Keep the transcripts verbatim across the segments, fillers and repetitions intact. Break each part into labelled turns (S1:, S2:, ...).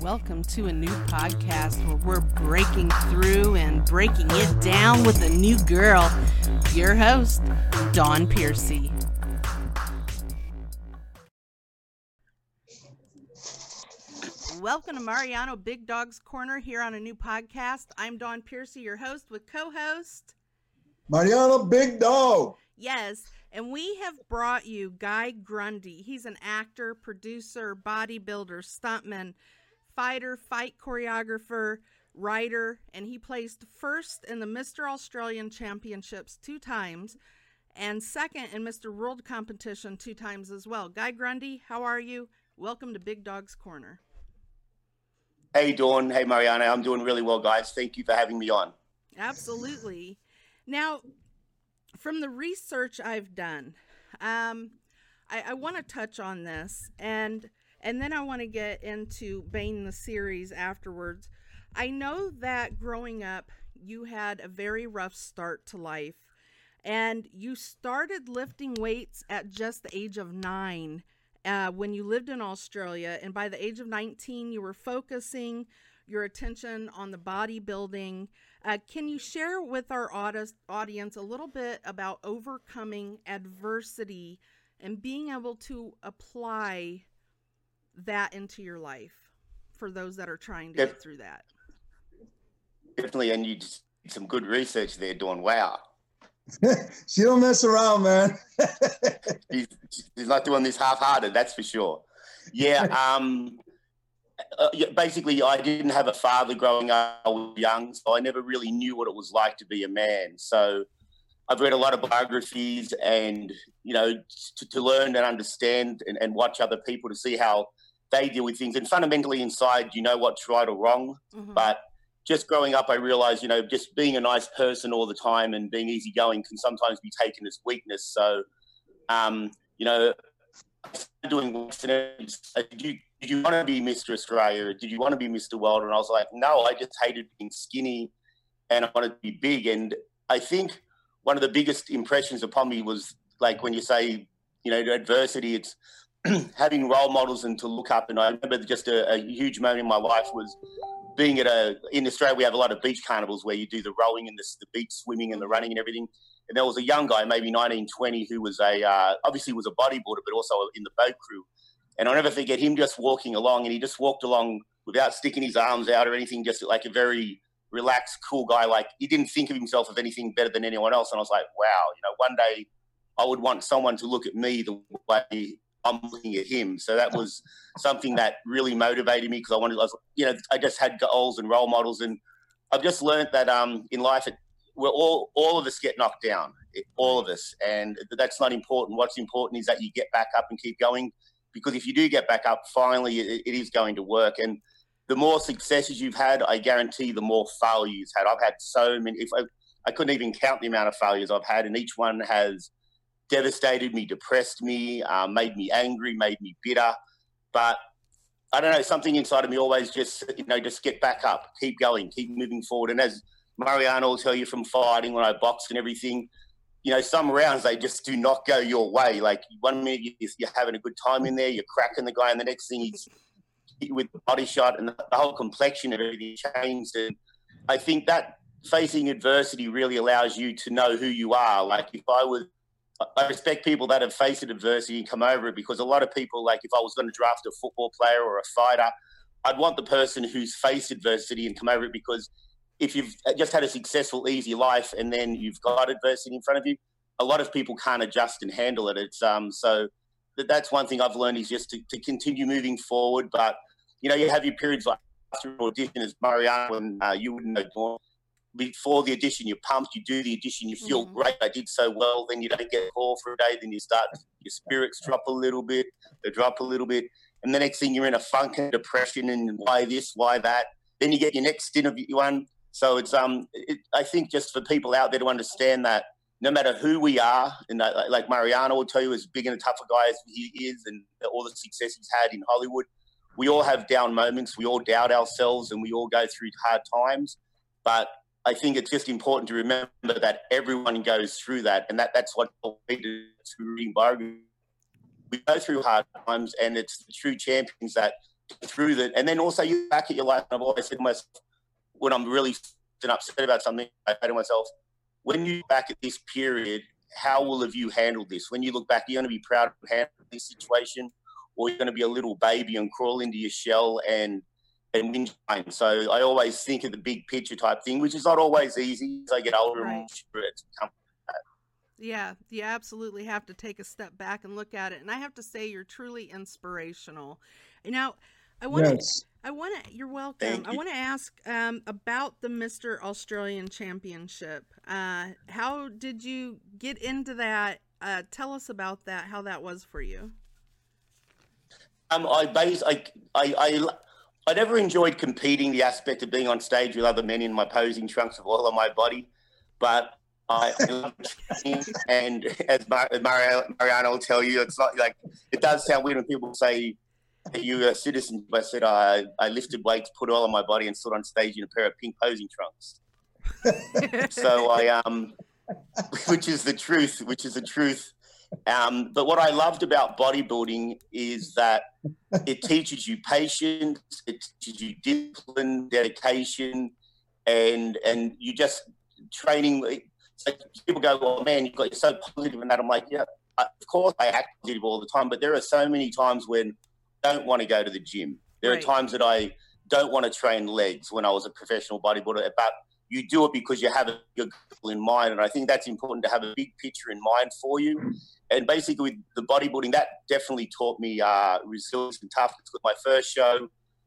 S1: Welcome to a new podcast where we're breaking through and breaking it down with a new girl. Your host, Dawn Piercy. Welcome to Mariano Big Dog's Corner here on a new podcast. I'm Dawn Piercy, your host, with co-host
S2: Mariano Big Dog.
S1: Yes, and we have brought you Guy Grundy. He's an actor, producer, bodybuilder, stuntman, fighter, fight choreographer, writer, and he placed first in the Mister Australian Championships two times and second in Mister World Competition two times as well. Guy Grundy, how are you? Welcome to Big Dog's Corner.
S3: Hey, Dawn. Hey, Mariano. I'm doing really well, guys. Thank you for having me on.
S1: Absolutely. Now, from the research I've done, um, I, I want to touch on this, and and then I want to get into Bane the series afterwards. I know that growing up, you had a very rough start to life, and you started lifting weights at just the age of nine uh, when you lived in Australia, and by the age of nineteen, you were focusing your attention on the bodybuilding. Uh, can you share with our audience a little bit about overcoming adversity and being able to apply that into your life for those that are trying to get through that?
S3: Definitely, and you just did some good research there, Dawn. Wow.
S2: She don't mess around, man.
S3: she's, she's not doing this half-hearted, that's for sure. Yeah, um... Uh, basically, I didn't have a father growing up. I was young, so I never really knew what it was like to be a man. So I've read a lot of biographies and, you know, to, to learn and understand and, and watch other people to see how they deal with things. And fundamentally inside, you know what's right or wrong. Mm-hmm. But just growing up, I realized, you know, just being a nice person all the time and being easygoing can sometimes be taken as weakness. So, um, you know, I started doing did you, did you want to be Mister Australia? Did you want to be Mister World? And I was like, no, I just hated being skinny and I wanted to be big. And I think one of the biggest impressions upon me was like when you say, you know, adversity, it's having role models and to look up. And I remember just a, a huge moment in my life was being at a, in Australia, we have a lot of beach carnivals where you do the rowing and the, the beach swimming and the running and everything. And there was a young guy, maybe nineteen, twenty, who was a, uh, obviously was a bodybuilder, but also in the boat crew. And I'll never forget him just walking along, and he just walked along without sticking his arms out or anything, just like a very relaxed, cool guy. Like he didn't think of himself as anything better than anyone else. And I was like, wow, you know, one day I would want someone to look at me the way I'm looking at him. So that was something that really motivated me because I wanted, I was, you know, I just had goals and role models. And I've just learned that um, in life, it, we're all, all of us get knocked down, it, all of us. And that's not important. What's important is that you get back up and keep going. Because if you do get back up, finally, it, it is going to work. And the more successes you've had, I guarantee the more failures you've had. I've had so many. If I, I couldn't even count the amount of failures I've had, and each one has devastated me, depressed me, um, made me angry, made me bitter. But I don't know, something inside of me always just, you know, just get back up, keep going, keep moving forward. And as Mariano will tell you from fighting when I boxed and everything, you know, some rounds, they just do not go your way. Like one minute you're having a good time in there, you're cracking the guy, and the next thing he's with the body shot and the whole complexion of everything changed. And I think that facing adversity really allows you to know who you are. Like if I was, I respect people that have faced adversity and come over it, because a lot of people, like if I was going to draft a football player or a fighter, I'd want the person who's faced adversity and come over it, because if you've just had a successful, easy life and then you've got adversity in front of you, a lot of people can't adjust and handle it. It's um so that, that's one thing I've learned is just to, to continue moving forward. But, you know, you have your periods like after an audition, as Mariano and uh, you wouldn't know, Dawn. Before the audition, you're pumped, you do the audition, you feel mm-hmm. great, I did so well, then you don't get a call for a day, then you start, your spirits drop a little bit, they drop a little bit, and the next thing you're in a funk and depression and why this, why that. Then you get your next interview one. So it's um, it, I think just for people out there to understand that no matter who we are, and uh, like Mariano will tell you, as big and a tougher guy as he is, and all the success he's had in Hollywood, we all have down moments. We all doubt ourselves, and we all go through hard times. But I think it's just important to remember that everyone goes through that, and that that's what we do through reading biography. We go through hard times, and it's the true champions that through that. And then also you back at your life, and I've always said to myself, when I'm really upset about something, I say to myself, when you look back at this period, how will have you handled this? When you look back, you're going to be proud of handling this situation, or you're going to be a little baby and crawl into your shell and and whinge. So I always think of the big picture type thing, which is not always easy as I get older.
S1: Right.
S3: And more it's become.
S1: Yeah, you absolutely have to take a step back and look at it. And I have to say, you're truly inspirational. Now, I want to,
S2: Yes.
S1: I want to, you're welcome.
S3: Thank
S1: I
S3: you.
S1: want to ask um, about the Mister Australian Championship. Uh, how did you get into that? Uh, tell us about that, how that was for you.
S3: Um, I base I, I I I never enjoyed competing, the aspect of being on stage with other men in my posing trunks with oil on my body, but I, I love training, and as Mar- Mar- Mariana will tell you, it's not like it does sound weird when people say you're a citizen. I said I I lifted weights, put oil on my body, and stood on stage in a pair of pink posing trunks. So I um, which is the truth, which is the truth. Um, but what I loved about bodybuilding is that it teaches you patience, it teaches you discipline, dedication, and and you just training. So people go, "Well, man, you've got you're so positive," and that I'm like, yeah, of course I act positive all the time, but there are so many times when I don't want to go to the gym. There
S1: Right.
S3: are times that I don't want to train legs when I was a professional bodybuilder, but you do it because you have a good goal in mind, and I think that's important to have a big picture in mind for you. And basically, with the bodybuilding, that definitely taught me uh, resilience and toughness. With my first show,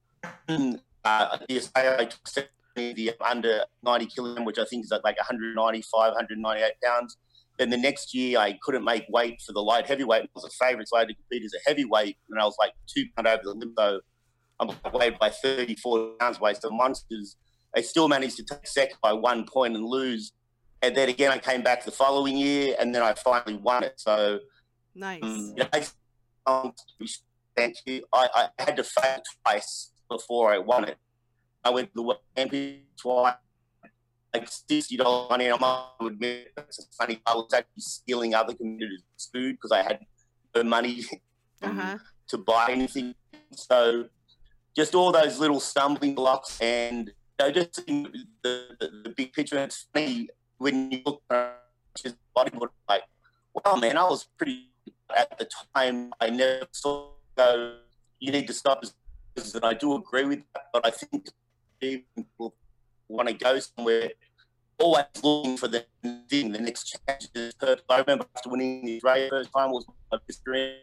S3: uh, I took the under ninety kilogram, which I think is like one ninety-five, one ninety-eight pounds. Then the next year, I couldn't make weight for the light heavyweight. It was a favourite, so I had to compete as a heavyweight, and I was like two pounds over the limit. So I'm weighed by thirty-four pounds, weight of monsters. I still managed to take second by one point and lose. And then again, I came back the following year, and then I finally won it. So,
S1: Nice.
S3: um, you know, I, thank you. I, I had to fail twice before I won it. I went to the World Championship twice, like sixty dollars money. I must admit, it's funny. I was actually stealing other competitors' food because I had no money um,
S1: Uh-huh.
S3: to buy anything. So, just all those little stumbling blocks, and you know, just seeing the, the, the big picture. And it's funny when you look at just bodybuilding, like, wow, man, I was pretty, at the time, I never saw, go, you need to stop this, and I do agree with that, but I think people want to go somewhere, always looking for the thing, the next challenge. I remember after winning the Australia first time was my best dream,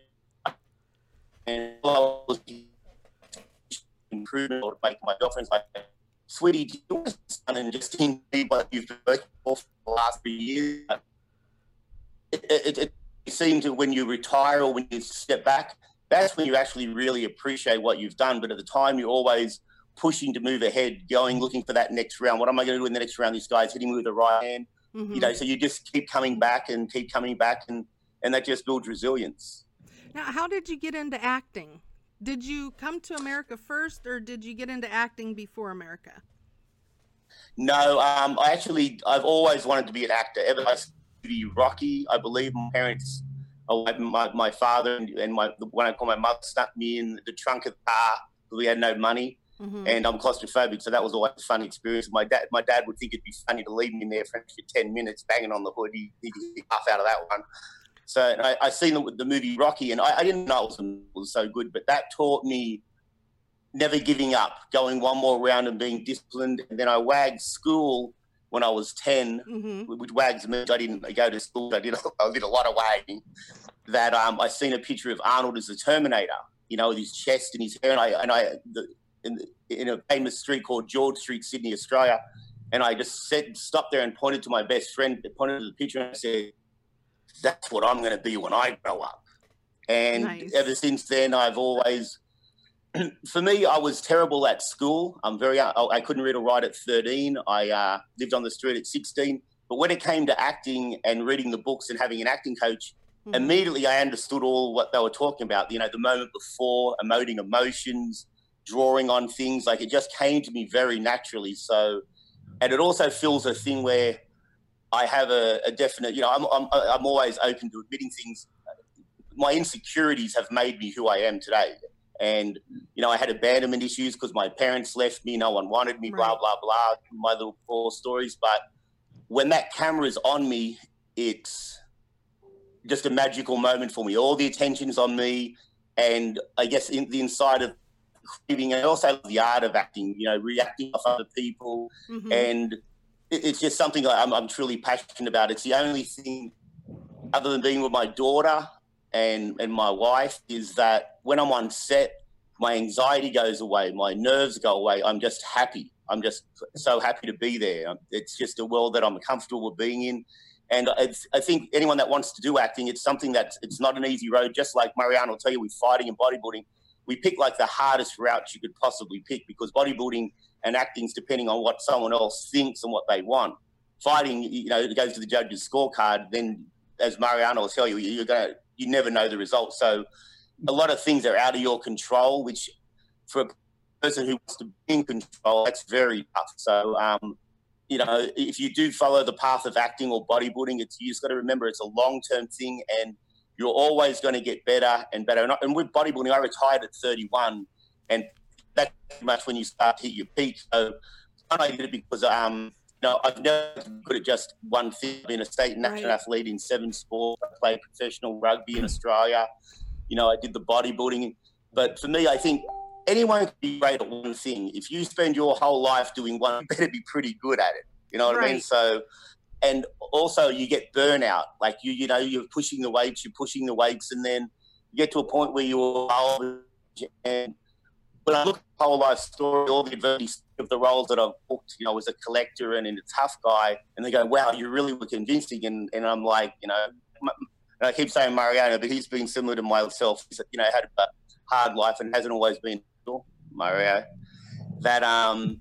S3: and I was improvement or make my girlfriend's like, sweetie, do you want to stand and just see what you've been working for for the last few years? It, it, it, it seems that when you retire or when you step back, that's when you actually really appreciate what you've done. But at the time, you're always pushing to move ahead, going, looking for that next round. What am I going to do in the next round? This guy's hitting me with the right hand.
S1: Mhm.
S3: You know, so you just keep coming back and keep coming back, and, and that just builds resilience.
S1: Now, how did you get into acting? Did you come to America first, or did you get into acting before America?
S3: No, um, I actually, I've always wanted to be an actor. Ever since the Rocky, I believe my parents, oh, my, my father and, and my when I call my mother stuck me in the trunk of the car because we had no money,
S1: Mhm.
S3: and I'm claustrophobic, so that was always a fun experience. My dad, my dad would think it'd be funny to leave me in there for ten minutes banging on the hood. He, he'd laugh out of that one. So I, I seen the, the movie Rocky, and I, I didn't know it was, it was so good, but that taught me never giving up, going one more round and being disciplined. And then I wagged school when I was ten,
S1: Mhm.
S3: which wags means I didn't go to school. I did, I did a lot of wagging. That um, I seen a picture of Arnold as the Terminator, you know, with his chest and his hair. And I, and I the, in, the, in a famous street called George Street, Sydney, Australia. And I just said, stopped there and pointed to my best friend, pointed to the picture, and I said, that's what I'm going to be when I grow up. And
S1: Nice.
S3: ever since then, I've always, for me, I was terrible at school. I'm very, I couldn't read or write at thirteen. I uh, lived on the street at sixteen. But when it came to acting and reading the books and having an acting coach,
S1: Mhm.
S3: immediately I understood all what they were talking about. You know, the moment before, emoting emotions, drawing on things. Like, it just came to me very naturally. So, and it also feels a thing where I have a, a definite, you know, I'm, I'm I'm always open to admitting things. My insecurities have made me who I am today. and, you know, I had abandonment issues because my parents left me, no one wanted me,
S1: Right.
S3: blah, blah, blah, my little four stories. But when that camera is on me, it's just a magical moment for me. All the attention's on me, and I guess in the inside of craving, and also the art of acting, you know, reacting off other people,
S1: Mhm.
S3: and it, it's just something that I'm, I'm truly passionate about. It's the only thing, other than being with my daughter and and my wife, is that when I'm on set, my anxiety goes away, my nerves go away. I'm just happy. I'm just so happy to be there. It's just a world that I'm comfortable with being in. And it's, I think anyone that wants to do acting, it's something that's, it's not an easy road. Just like Mariano will tell you, with fighting and bodybuilding, we pick like the hardest route you could possibly pick, because bodybuilding and acting's depending on what someone else thinks and what they want. Fighting, you know, it goes to the judge's scorecard. Then, as Mariano will tell you, you're gonna, you never know the result. So a lot of things are out of your control, which for a person who wants to be in control, that's very tough. So, um, you know, if you do follow the path of acting or bodybuilding, it's, you just got to remember it's a long-term thing, and you're always going to get better and better. And with bodybuilding, I retired at thirty-one, and that's pretty much when you start to hit your peak. So I did it because, um, you know, I've never been good at just one thing. I've been a state and national
S1: Right.
S3: athlete in seven sports. I played professional rugby in Australia. You know, I did the bodybuilding. But for me, I think anyone can be great at one thing. If you spend your whole life doing one, you better be pretty good at it. You know what I mean?
S1: Right.
S3: So, and also you get burnout. Like you, you know, you're pushing the weights, you're pushing the weights, and then you get to a point where you're old. And when I look at the whole life story, all the adversity of the roles that I've booked, you know, as a collector and in a tough guy, and they go, "Wow, you really were convincing." And and I'm like, you know, and I keep saying Mariano, but he's been similar to myself. He's, you know, had a hard life and hasn't always been Mario. That um,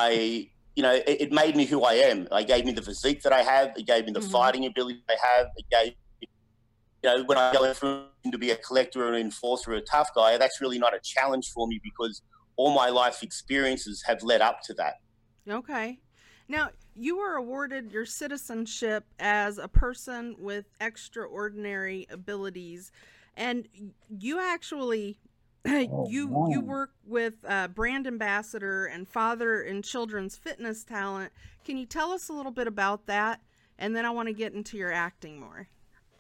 S3: I. You know, it, it made me who I am. It gave me the physique that I have. It gave me the
S1: Mhm.
S3: fighting ability I have. It gave me, you know, when I go through to be a collector or an enforcer or a tough guy, that's really not a challenge for me, because all my life experiences have led up to that.
S1: Okay. Now, you were awarded your citizenship as a person with extraordinary abilities, and you actually
S2: Oh,
S1: you you
S2: man.
S1: work with uh, brand ambassador and father and children's fitness talent. Can you tell us a little bit about that? And then I want to get into your acting more.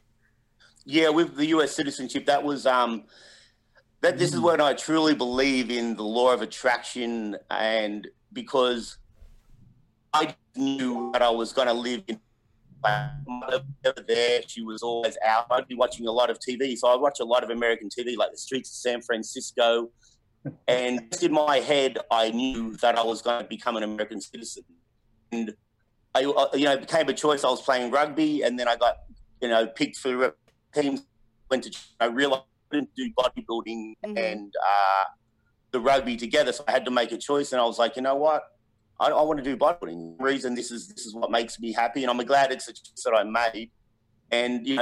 S3: Yeah, with the U S citizenship, that was um, that. This is when I truly believe in the law of attraction, and because I knew that I was going to live in. My mother was never there. She was always out. I'd be watching a lot of T V. So I watch a lot of American T V, like the streets of San Francisco. And just in my head, I knew that I was going to become an American citizen. And I, you know, it became a choice. I was playing rugby, and then I got, you know, picked for teams. Went to, I realized I couldn't do bodybuilding
S1: Mhm.
S3: and uh, the rugby together. So I had to make a choice, and I was like, you know what? I, I want to do bodybuilding. The reason this is this is what makes me happy, and I'm glad it's a choice that I made. And you know,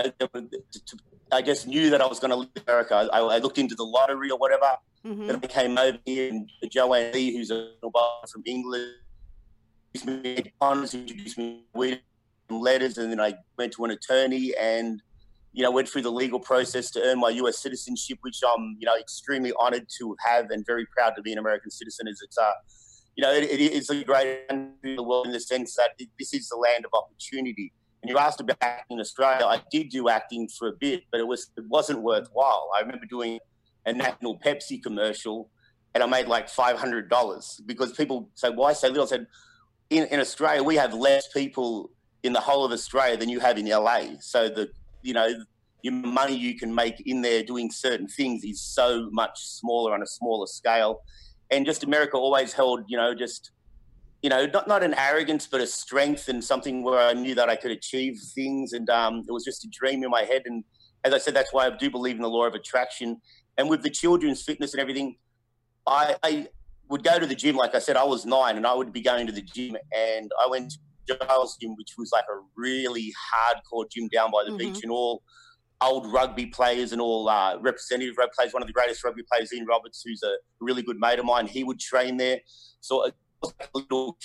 S3: I just knew that I was going to live in America. I, I looked into the lottery or whatever.
S1: Mhm.
S3: Then I came over here, and Joanne Lee, who's a bodybuilder from England, introduced me to Connors, introduced me to letters, and then I went to an attorney and, you know, went through the legal process to earn my U S citizenship, which I'm, you know, extremely honoured to have and very proud to be an American citizen. As it's a, you know, it, it is a great country in the world in the sense that it, this is the land of opportunity. And you asked about acting in Australia. I did do acting for a bit, but it was it wasn't worthwhile. I remember doing a National Pepsi commercial, and I made like five hundred dollars, because people say, "Why so little?" I said, in, in Australia, we have less people in the whole of Australia than you have in L A. So the, you know, the money you can make in there doing certain things is so much smaller on a smaller scale. And just America always held, you know, just, you know, not, not an arrogance, but a strength and something where I knew that I could achieve things. And um, it was just a dream in my head. And as I said, that's why I do believe in the law of attraction. And with the children's fitness and everything, I, I would go to the gym. Like I said, I was nine and I would be going to the gym, and I went to Giles Gym, which was like a really hardcore gym down by the
S1: Mhm.
S3: beach, and all old rugby players and all uh, representative rugby players. One of the greatest rugby players, Ian Roberts, who's a really good mate of mine, he would train there. So it was like a little,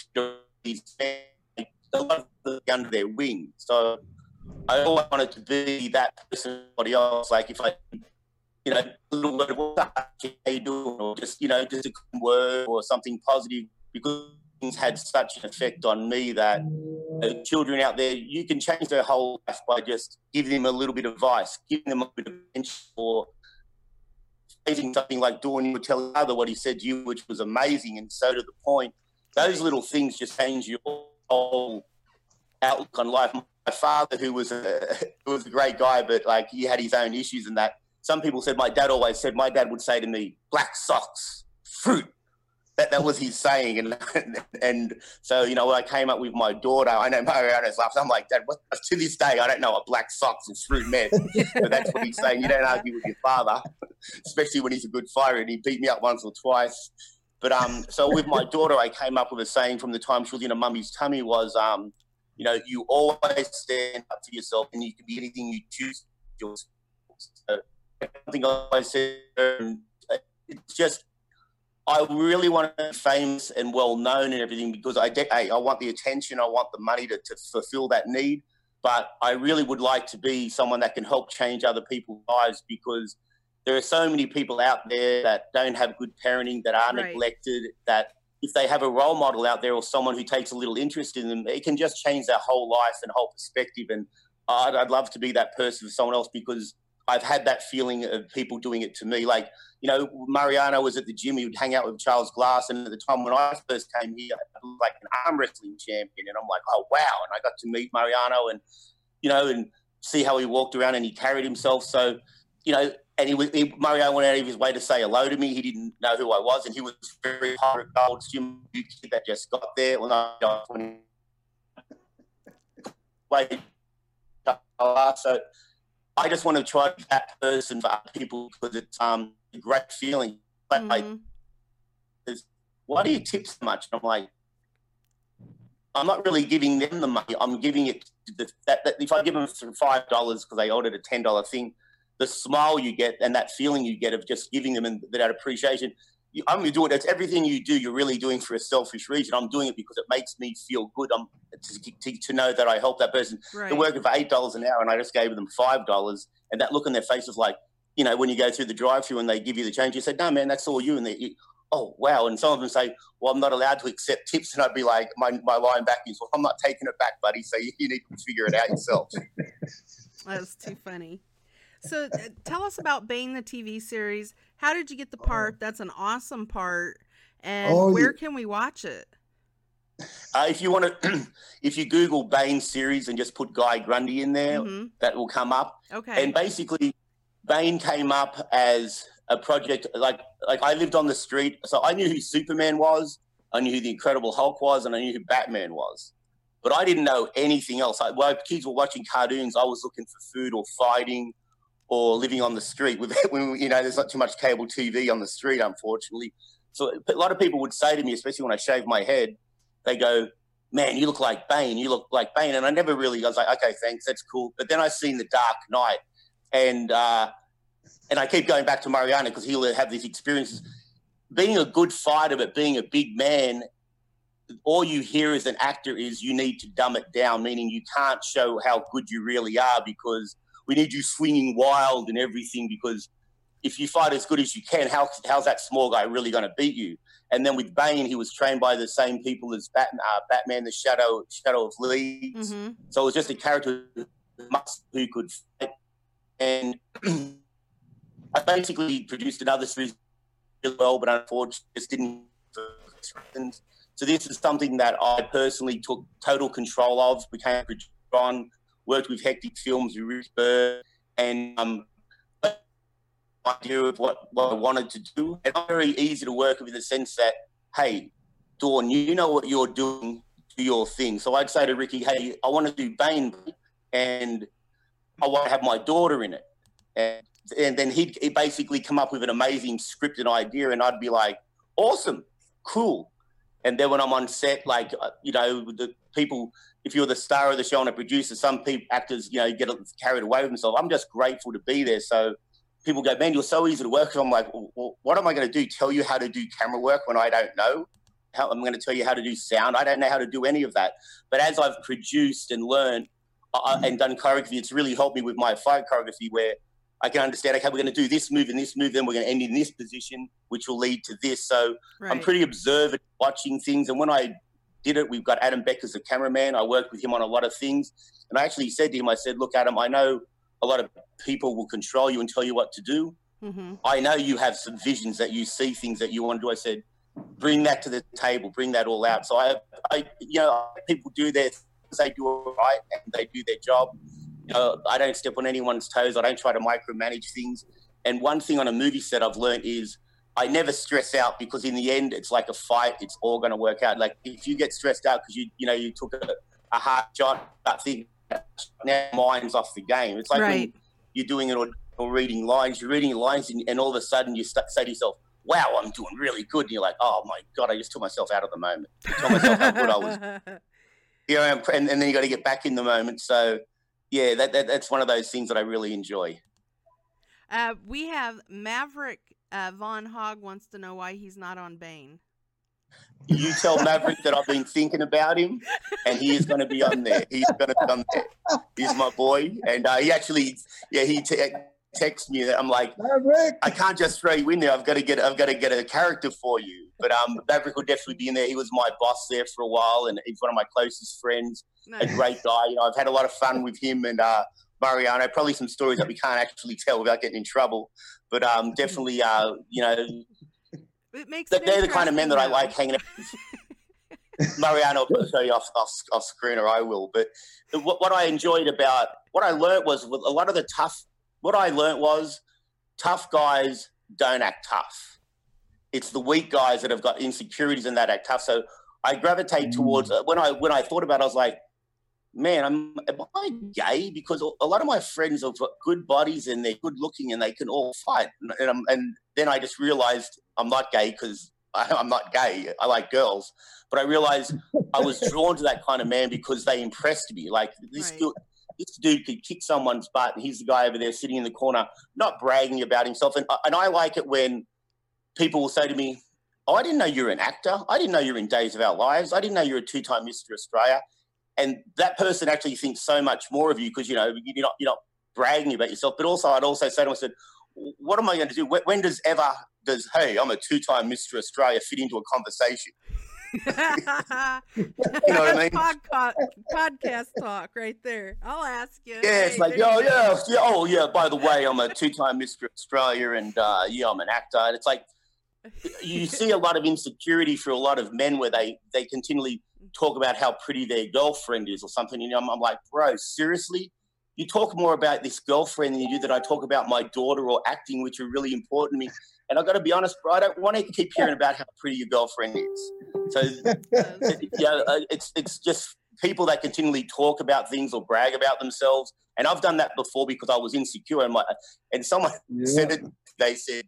S3: a lot of them under their wing. So I always wanted to be that person, somebody else. Like if I, you know, little word, "What's up? How you doing?" Or just, you know, just a good word or something positive, because things had such an effect on me that uh, children out there, you can change their whole life by just giving them a little bit of advice, giving them a bit of attention, or saying something like Dawn, you would tell another what he said to you, which was amazing and so to the point. Those little things just change your whole outlook on life. My father, who was a who was a great guy, but like he had his own issues and that. Some people said, my dad always said, my dad would say to me, black socks, fruit. That that was his saying. And and so, you know, when I came up with my daughter, I know Mariana's laughing. I'm like, Dad, what? To this day, I don't know what black socks and fruit meant. But that's what he's saying. You don't argue with your father, especially when he's a good fighter, and he beat me up once or twice. But um, so with my daughter, I came up with a saying from the time she was in her mummy's tummy was, um, you know, you always stand up for yourself, and you can be anything you choose. So, something I always said, it's just, I really want to be famous and well known and everything, because I, I want the attention, I want the money to, to fulfill that need. But I really would like to be someone that can help change other people's lives, because there are so many people out there that don't have good parenting, that are
S1: Right.
S3: neglected, that if they have a role model out there or someone who takes a little interest in them, it can just change their whole life and whole perspective. And I'd, I'd love to be that person for someone else, because I've had that feeling of people doing it to me. Like, you know, Mariano was at the gym, he would hang out with Charles Glass, and at the time when I first came here, I was like an arm wrestling champion, and I'm like, oh, wow. And I got to meet Mariano and, you know, and see how he walked around and he carried himself. So, you know, and he was, he, Mariano went out of his way to say hello to me. He didn't know who I was, and he was very hard gold gym kid that just got there. Well, no, when so I just want to try to be that person for other people, because it's um, a great feeling. But
S1: Mm-hmm.
S3: like, why do you tip so much? And I'm like, I'm not really giving them the money. I'm giving it to the, that, that if I give them five dollars because they ordered a ten dollar thing, the smile you get and that feeling you get of just giving them and that appreciation. You, I'm doing it's everything you do. You're really doing for a selfish reason. I'm doing it because it makes me feel good. I'm to, to, to know that I helped that person.
S1: Right.
S3: They're working for eight dollars an hour, and I just gave them five dollars. And that look on their face of like, you know, when you go through the drive-through and they give you the change, you say, "No, man, that's all you." And they, you, oh wow. And some of them say, "Well, I'm not allowed to accept tips." And I'd be like, my my line back is, "Well, I'm not taking it back, buddy. So you, you need to figure it out yourself."
S1: That's too funny. So uh, tell us about Bane, the T V series. How did you get the part? That's an awesome part. And
S2: Oh,
S1: where
S2: yeah.
S1: can we watch it?
S3: Uh, if you want to, if you Google Bane series and just put Guy Grundy in there,
S1: Mm-hmm.
S3: that will come up.
S1: Okay.
S3: And basically, Bane came up as a project. Like, like I lived on the street, so I knew who Superman was, I knew who the Incredible Hulk was, and I knew who Batman was. But I didn't know anything else. I, while kids were watching cartoons, I was looking for food or fighting or living on the street. With when, you know, there's not too much cable T V on the street, unfortunately. So a lot of people would say to me, especially when I shave my head, they go, "Man, you look like Bane. You look like Bane." And I never really, I was like, "Okay, thanks, that's cool." But then I seen The Dark Knight, and uh, and I keep going back to Mariano because he'll have these experiences. Being a good fighter, but being a big man, all you hear as an actor is you need to dumb it down, meaning you can't show how good you really are, because we need you swinging wild and everything, because if you fight as good as you can, how, how's that small guy really going to beat you? And then with Bane, he was trained by the same people as Bat, uh, Batman, the Shadow Shadow of Leeds.
S1: Mm-hmm.
S3: So it was just a character who could fight. And I basically produced another series as well, but unfortunately just didn't. So this is something that I personally took total control of, became a producer on, worked with Hectic Films, with Rich Bird, and um, idea of what, what I wanted to do. And I'm very easy to work with in the sense that, hey, Dawn, you know what you're doing, do your thing. So I'd say to Ricky, hey, I want to do Bane, and I want to have my daughter in it. And, and then he'd, he'd basically come up with an amazing script and idea, and I'd be like, awesome, cool. And then when I'm on set, like, uh, you know, the people, if you're the star of the show and a producer, some people, actors, you know, get carried away with themselves. I'm just grateful to be there. So people go, man, you're so easy to work with. I'm like, well, what am I going to do? Tell you how to do camera work when I don't know? How I'm going to tell you how to do sound? I don't know how to do any of that. But as I've produced and learned uh, and done choreography, it's really helped me with my fight choreography, where I can understand, okay, we're going to do this move and this move, then we're going to end in this position, which will lead to this. So right. I'm pretty observant watching things. And when I did it, we've got Adam Beck as the cameraman. I worked with him on a lot of things. And I actually said to him, I said, look, Adam, I know a lot of people will control you and tell you what to do. Mm-hmm. I know you have some visions that you see things that you want to do. I said, bring that to the table, bring that all out. So I, I you know, people do their things, they do it right, and they do their job. You know, I don't step on anyone's toes. I don't try to micromanage things. And one thing on a movie set I've learned is I never stress out, because in the end, it's like a fight. It's all going to work out. Like if you get stressed out because you, you know, you took a, a hard shot, that thing, now mind's off the game. It's like right. when you're doing it or, or reading lines, you're reading lines, and, and all of a sudden you start, say to yourself, wow, I'm doing really good. And you're like, oh my God, I just took myself out of the moment. I told myself how good I was. Here I am, and, and then you got to get back in the moment. So yeah, that, that that's one of those things that I really enjoy.
S1: Uh, we have Maverick uh, Von Hogg wants to know why he's not on Bane.
S3: You tell Maverick that I've been thinking about him, and he is going to be on there. He's going to be on there. He's my boy, and uh, he actually, yeah, he te- texts me that I'm like, Maverick, I can't just throw you in there. I've got to get, I've got to get a character for you. But um, Maverick will definitely be in there. He was my boss there for a while, and he's one of my closest friends. Nice. A great guy. You know, I've had a lot of fun with him and uh, Mariano. Probably some stories that we can't actually tell without getting in trouble. But um, definitely, uh, you know.
S1: It makes
S3: They're it the kind of men that I like hanging out with. Mariano will show you off, off, off screen, or I will. But the, what, what I enjoyed about, what I learned was with a lot of the tough, what I learned was tough guys don't act tough. It's the weak guys that have got insecurities and that act tough. So I gravitate mm. towards, when I when I thought about it, I was like, man, I'm, am I gay? Because a lot of my friends have got good bodies and they're good looking and they can all fight. And, I'm, and then I just realized I'm not gay because I'm not gay. I like girls. But I realized I was drawn to that kind of man because they impressed me. Like this, right. dude, this dude could kick someone's butt, and he's the guy over there sitting in the corner, not bragging about himself. And, and I like it when people will say to me, oh, I didn't know you were an actor. I didn't know you were in Days of Our Lives. I didn't know you were a two-time Mister Australia. And that person actually thinks so much more of you because, you know, you're not, you're not bragging about yourself. But also, I'd also say to them, I said, what am I going to do? When, when does ever, does, hey, I'm a two-time Mister Australia fit into a conversation? You know what I mean?
S1: Podca- podcast talk right there. I'll ask you.
S3: Yeah,
S1: hey,
S3: it's like, oh, yeah, yeah, oh, yeah, by the way, I'm a two-time Mister Australia and, uh, yeah, I'm an actor. And it's like, you see a lot of insecurity for a lot of men where they, they continually talk about how pretty their girlfriend is or something. You know, I'm, I'm like, bro, seriously? You talk more about this girlfriend than you do that I talk about my daughter or acting, which are really important to me. And I've got to be honest, bro, I don't want to keep hearing about how pretty your girlfriend is. So, yeah, it's it's just people that continually talk about things or brag about themselves. And I've done that before because I was insecure. And, my, and someone yeah. said it, they said,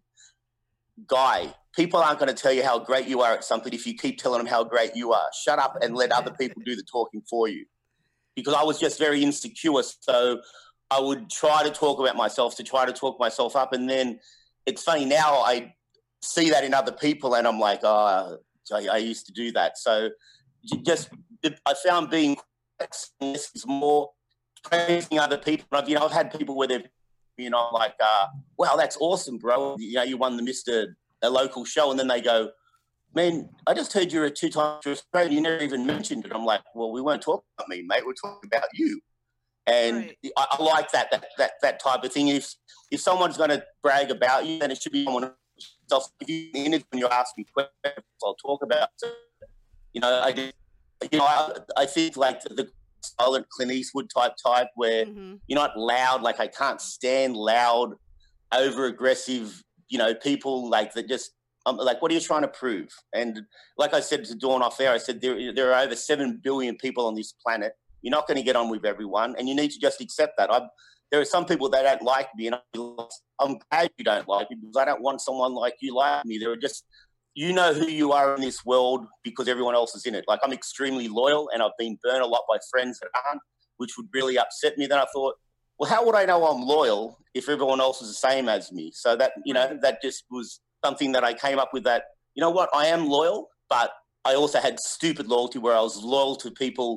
S3: Guy, people aren't going to tell you how great you are at something if you keep telling them how great you are. Shut up and let other people do the talking for you. Because I was just very insecure. So I would try to talk about myself to try to talk myself up. And then it's funny now I see that in other people and I'm like, oh, I, I used to do that. So just I found being is more praising other people. I've, you know, I've had people where they've, you know, like, uh, wow, that's awesome, bro. You know, you won the Mister a local show. And then they go, man, I just heard you're a two-time Australian. You never even mentioned it. I'm like, well, we weren't talking about me, mate. We're talking about you. And right. I, I like that, that that that type of thing. If if someone's going to brag about you, then it should be someone else. If you when you're asking questions, I'll talk about it. You know, I just, you know, I, I think like the, the silent Clint Eastwood type type where mm-hmm. you're not loud. Like I can't stand loud, over aggressive. You know, people like that just. I'm like, what are you trying to prove? And like I said to Dawn off air, I said there, there are over seven billion people on this planet. You're not going to get on with everyone, and you need to just accept that. I'm, there are some people that don't like me, and I'm glad you don't like me because I don't want someone like you like me. There are just, you know who you are in this world because everyone else is in it. Like I'm extremely loyal, and I've been burned a lot by friends that aren't, which would really upset me. Then I thought, well, how would I know I'm loyal if everyone else is the same as me? So that, you know, that just was something that I came up with that, you know what, I am loyal, but I also had stupid loyalty where I was loyal to people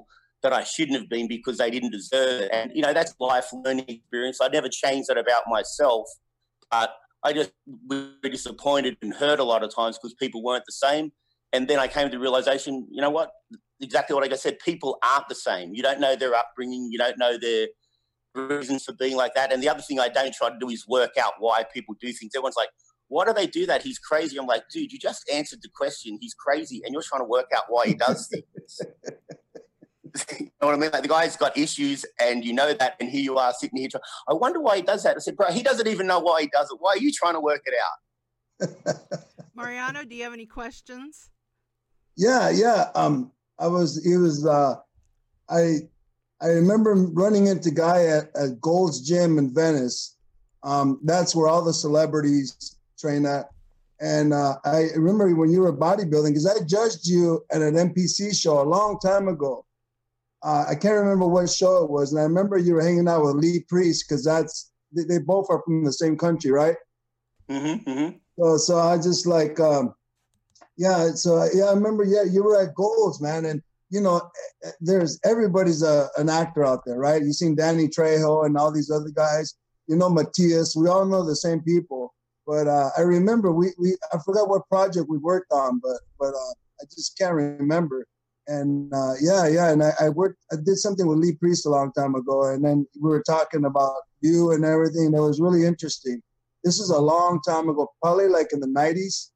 S3: that I shouldn't have been because they didn't deserve it. And, you know, that's life learning experience. I never changed that about myself, but I just was disappointed and hurt a lot of times because people weren't the same. And then I came to the realization, you know what, exactly what I just said, people aren't the same. You don't know their upbringing. You don't know their reasons for being like that. And the other thing I don't try to do is work out why people do things. Everyone's like, why do they do that? He's crazy. I'm like, dude, you just answered the question. He's crazy. And you're trying to work out why he does things. You know what I mean? Like, the guy's got issues and you know that, and here you are sitting here trying, I wonder why he does that. I said, bro, he doesn't even know why he does it. Why are you trying to work it out?
S1: Mariano, do you have any questions?
S2: Yeah, yeah. Um, I was, it was, uh, I, I remember running into a guy at, at Gold's Gym in Venice. Um, that's where all the celebrities train at. And uh, I remember when you were bodybuilding, because I judged you at an N P C show a long time ago. Uh, I can't remember what show it was. And I remember you were hanging out with Lee Priest, because that's, they, they both are from the same country, right?
S3: Mm-hmm, mm-hmm.
S2: So, so I just like, um, yeah. So yeah, I remember. Yeah, you were at Gold's, man, and you know, there's everybody's a, an actor out there, right? You've seen Danny Trejo and all these other guys. You know, Matias. We all know the same people. But uh, I remember we we I forgot what project we worked on, but but uh, I just can't remember. And uh, yeah, yeah, and I, I worked. I did something with Lee Priest a long time ago, and then we were talking about you and everything. It was really interesting. This is a long time ago, probably like in the nineties.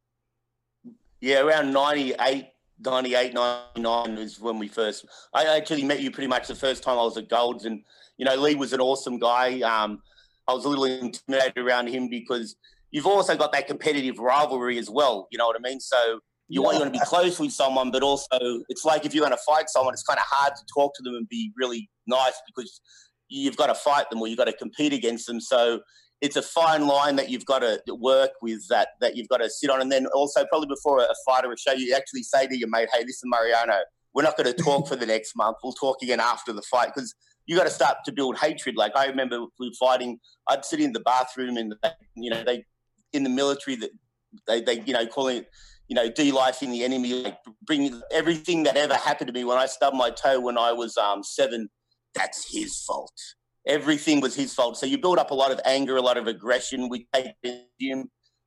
S3: Yeah, around ninety-eight, ninety-eight, ninety-nine is when we first, I actually met you pretty much the first time I was at Gold's. And, you know, Lee was an awesome guy. Um, I was a little intimidated around him because you've also got that competitive rivalry as well. You know what I mean? So you, yeah. want, you want to be close with someone, but also it's like if you're going to fight someone, it's kind of hard to talk to them and be really nice because you've got to fight them or you've got to compete against them. So it's a fine line that you've got to work with, that that you've got to sit on. And then also probably before a fight or a show, you actually say to your mate, hey, listen, Mariano, we're not going to talk for the next month. We'll talk again after the fight, because you got to start to build hatred. Like I remember we were fighting, I'd sit in the bathroom and, they, you know, they in the military, that they, they, you know, calling it, you know, de-lifing the enemy, like bringing everything that ever happened to me when I stubbed my toe when I was um, seven, that's his fault. Everything was his fault. So you build up a lot of anger, a lot of aggression. We take him.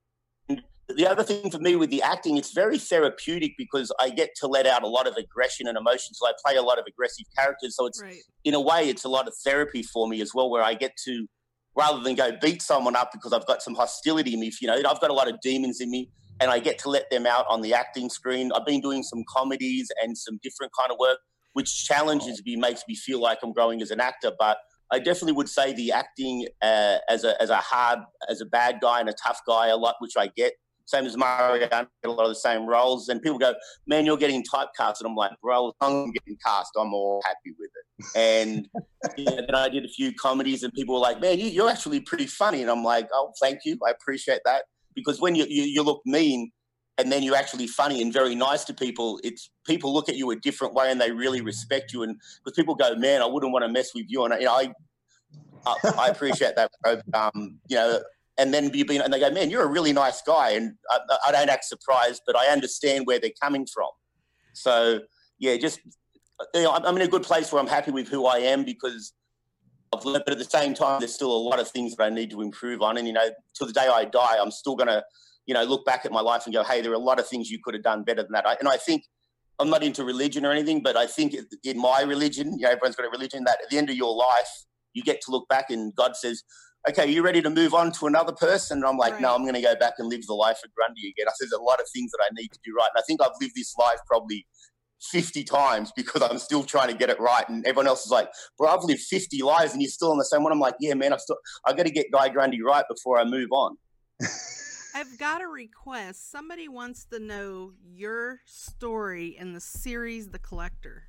S3: The other thing for me with the acting, it's very therapeutic because I get to let out a lot of aggression and emotions. So I play a lot of aggressive characters. So it's, right. in a way, it's a lot of therapy for me as well, where I get to, rather than go beat someone up because I've got some hostility in me, you know, I've got a lot of demons in me and I get to let them out on the acting screen. I've been doing some comedies and some different kind of work, which challenges me, makes me feel like I'm growing as an actor. But I definitely would say the acting uh, as a as a hard, as a bad guy and a tough guy a lot, which I get. Same as Mario, I get a lot of the same roles. And people go, man, you're getting typecast. And I'm like, bro, I'm getting cast. I'm all happy with it. And yeah, then I did a few comedies and people were like, man, you, you're actually pretty funny. And I'm like, oh, thank you. I appreciate that. Because when you, you, you look mean and then you're actually funny and very nice to people, it's people look at you a different way and they really respect you. And because people go, man, I wouldn't want to mess with you. And you know, I I, I appreciate that. Um, you know, and then you been and they go, man, you're a really nice guy. And I, I don't act surprised, but I understand where they're coming from. So yeah, just you know, I'm, I'm in a good place where I'm happy with who I am because I've learned. But at the same time, there's still a lot of things that I need to improve on. And you know, till the day I die, I'm still gonna, you know, look back at my life and go, hey, there are a lot of things you could have done better than that. I, and I think I'm not into religion or anything, but I think in my religion, you know, everyone's got a religion, that at the end of your life, you get to look back and God says, okay, are you ready to move on to another person? And I'm like, right. no, I'm going to go back and live the life of Grundy again. I said, there's a lot of things that I need to do right. And I think I've lived this life probably fifty times because I'm still trying to get it right. And everyone else is like, bro, I've lived fifty lives and you're still on the same one. I'm like, yeah, man, I've still, I've got to get Guy Grundy right before I move on.
S1: I've got a request. Somebody wants to know your story in the series The Collector.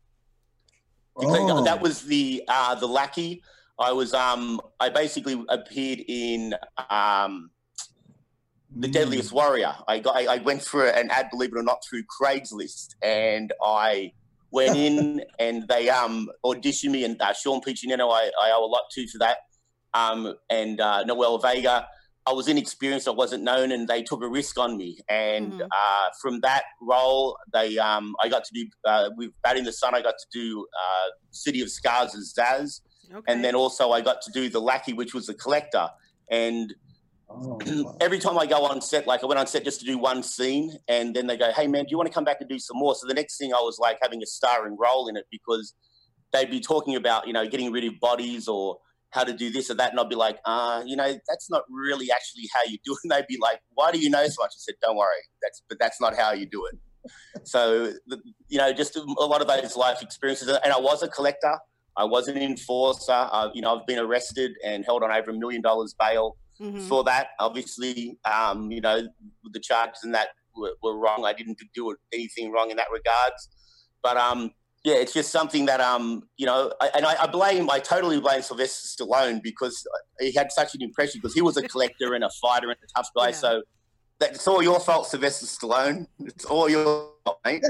S3: Oh. That was the uh, the lackey. I was um I basically appeared in um The mm. Deadliest Warrior. I got I, I went for an ad, believe it or not, through Craigslist, and I went in and they um auditioned me, and uh, Sean Piccinino I, I owe a lot to for that. Um and uh, Noel Vega. I was inexperienced, I wasn't known, and they took a risk on me. And
S1: Mhm.
S3: uh, from that role, they um, I got to do uh, with Bat in the Sun. I got to do uh, City of Scars as Zaz,
S1: Okay.
S3: and then also I got to do the Lackey, which was the Collector. And
S2: Oh, wow.
S3: every time I go on set, like I went on set just to do one scene, and then they go, "Hey man, do you want to come back and do some more?" So the next thing I was like having a starring role in it, because they'd be talking about, you know, getting rid of bodies or how to do this or that, and I'd be like, uh, you know, that's not really actually how you do it. And they'd be like, "Why do you know so much?" I said, "Don't worry, that's but that's not how you do it." So, the, you know, just a lot of those life experiences. And I was a collector. I was an enforcer. Uh, you know, I've been arrested and held on over a million dollars bail
S1: Mhm.
S3: for that. Obviously, um, you know, the charges and that were, were wrong. I didn't do anything wrong in that regards. But, um, yeah, it's just something that, um, you know, I, and I, I blame, I totally blame Sylvester Stallone, because he had such an impression, because he was a collector and a fighter and a tough guy.
S1: Yeah.
S3: So that's all your fault, Sylvester Stallone. It's all your fault, mate.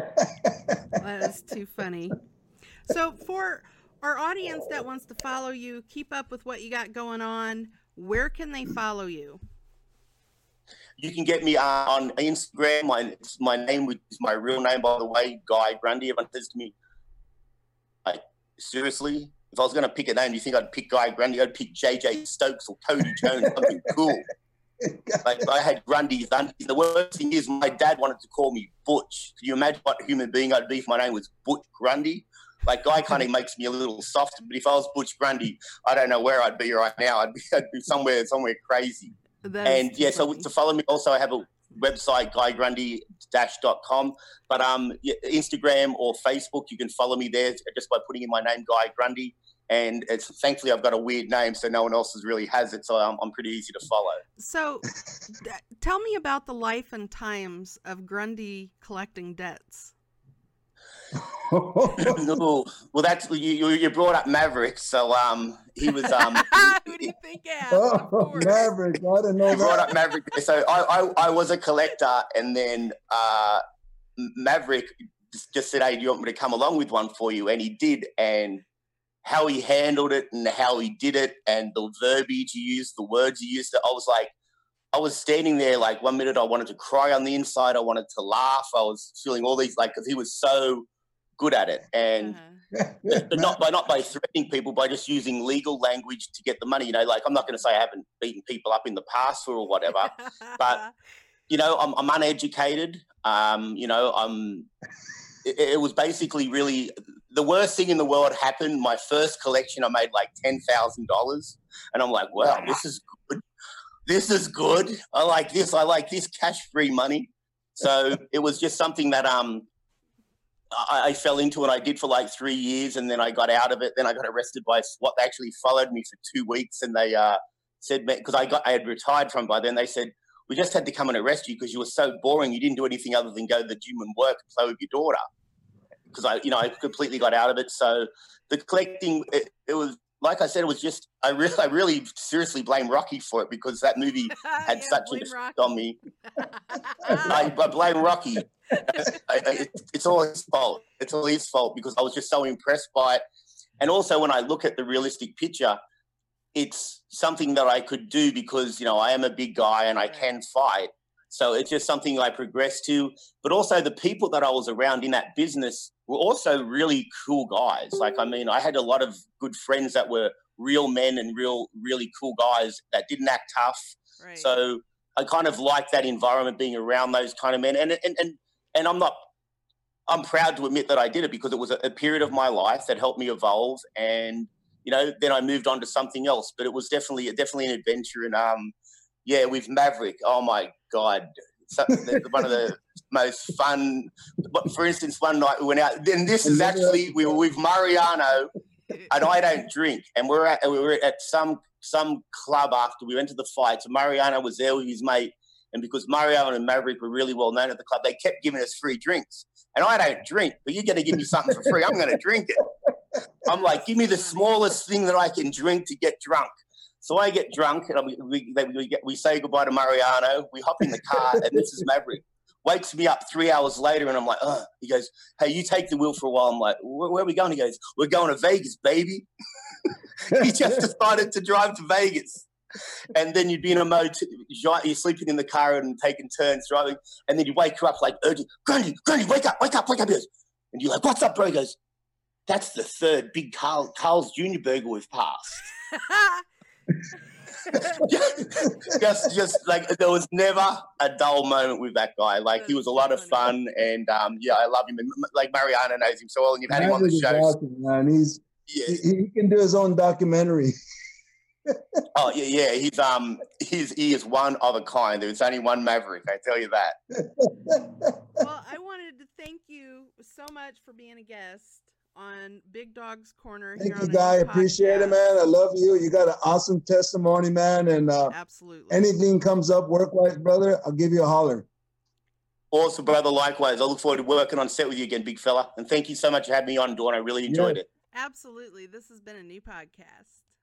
S1: That is too funny. So for our audience that wants to follow you, keep up with what you got going on, where can they follow you?
S3: You can get me uh, on Instagram. My my name is my real name, by the way, Guy Grundy. Everyone says to me, like, seriously, if I was going to pick a name, do you think I'd pick Guy Grundy? I'd pick J J Stokes or Cody Jones, something cool. Like, I had Grundy's. The worst thing is, my dad wanted to call me Butch. Can you imagine what human being I'd be if my name was Butch Grundy? Like, Guy kind of makes me a little soft, but if I was Butch Grundy, I don't know where I'd be right now. I'd be, I'd be somewhere, somewhere crazy.
S1: That
S3: And
S1: is too
S3: yeah, so
S1: funny.
S3: to follow me, also I have a website, guy grundy dash dot com. But um, yeah, Instagram or Facebook, you can follow me there just by putting in my name, Guy Grundy. And it's thankfully I've got a weird name, so no one else really has it. So I'm, I'm pretty easy to follow.
S1: So d- tell me about the life and times of Grundy collecting debts.
S3: Ooh, well, that's you, you. You brought up Maverick, so um, he was um.
S1: Who do you think asked? Of
S2: Oh,
S1: course.
S2: Maverick, I didn't know
S3: You brought
S2: that.
S3: up Maverick. So I, I, I was a collector, and then uh, Maverick just said, "Hey, do you want me to come along with one for you?" And he did, and how he handled it and how he did it and the verbiage he used, the words he used, I was like, I was standing there like one minute I wanted to cry on the inside, I wanted to laugh, I was feeling all these, like, because he was so good at it. And
S1: Uh-huh.
S3: but, but not by not by threatening people, by just using legal language to get the money. You know, like, I'm not going to say I haven't beaten people up in the past or whatever, but you know, I'm, I'm uneducated. Um, you know, I'm. It, it was basically really the worst thing in the world happened. My first collection, I made like ten thousand dollars, and I'm like, wow, this is good. This is good. I like this. I like this cash-free money. So it was just something that um. I, I fell into it. I did for like three years, and then I got out of it. Then I got arrested by SWAT. They actually followed me for two weeks, and they uh, said, because I got I had retired from by then. They said, we just had to come and arrest you because you were so boring. You didn't do anything other than go to the gym and work and play with your daughter. Because I, you know, I completely got out of it. So the collecting, it, it was like I said, it was just I really, I really seriously blame Rocky for it, because that movie had
S1: Yeah,
S3: such
S1: blame
S3: an effect
S1: Rocky.
S3: on me. I, I blame Rocky. I, I, it, it's all his fault. It's all his fault, because I was just so impressed by it. And also, when I look at the realistic picture, it's something that I could do because, you know, I am a big guy and I can fight. So it's just something I progressed to. But also the people that I was around in that business were also really cool guys. Like, I mean, I had a lot of good friends that were real men and real, really cool guys that didn't act tough.
S1: Right.
S3: So I kind of like that environment, being around those kind of men. And and and and I'm not, I'm proud to admit that I did it, because it was a, a period of my life that helped me evolve. And, you know, then I moved on to something else. But it was definitely definitely an adventure. And um, yeah, with Maverick, oh my God, so, one of the most fun. For instance, one night we went out. Then this is actually we were with Mariano, and I don't drink, and we're at we were at some some club after we went to the fight. So Mariano was there with his mate, and because Mariano and Maverick were really well known at the club, they kept giving us free drinks. And I don't drink, but you're going to give me something for free, I'm going to drink it. I'm like, give me the smallest thing that I can drink to get drunk. So I get drunk, and we we, we, get, we say goodbye to Mariano. We hop in the car, and this is Maverick. Wakes me up three hours later, and I'm like, oh. He goes, hey, you take the wheel for a while. I'm like, where, where are we going? He goes, we're going to Vegas, baby. He just decided to drive to Vegas. And then you'd be in a motel, you're sleeping in the car and taking turns driving, and then you wake you up like urgent, Grundy, Grundy, wake up, wake up, wake up. And you're like, what's up, bro? He goes, that's the third big Carl, Carl's Junior burger we've passed. just, just like there was never a dull moment with that guy. Like he was a lot of fun, and um, yeah, I love him. And like Mariana knows him so well, and you've had him on the show.
S2: Awesome, man. He's yeah. he, he can do his own documentary.
S3: Oh yeah, yeah. He's um, he's he is one of a kind. There's only one Maverick. I tell you that.
S1: Well, I wanted to thank you so much for being a guest on Big Dog's Corner.
S2: Thank
S1: here
S2: you,
S1: on
S2: Guy. Appreciate it, man. I love you. You got an awesome testimony, man. And uh,
S1: absolutely,
S2: anything comes up work-wise, brother, I'll give you a holler.
S3: Awesome, brother. Likewise. I look forward to working on set with you again, big fella. And thank you so much for having me on, Dawn. I really enjoyed
S2: yeah.
S3: it.
S1: Absolutely. This has been a new podcast.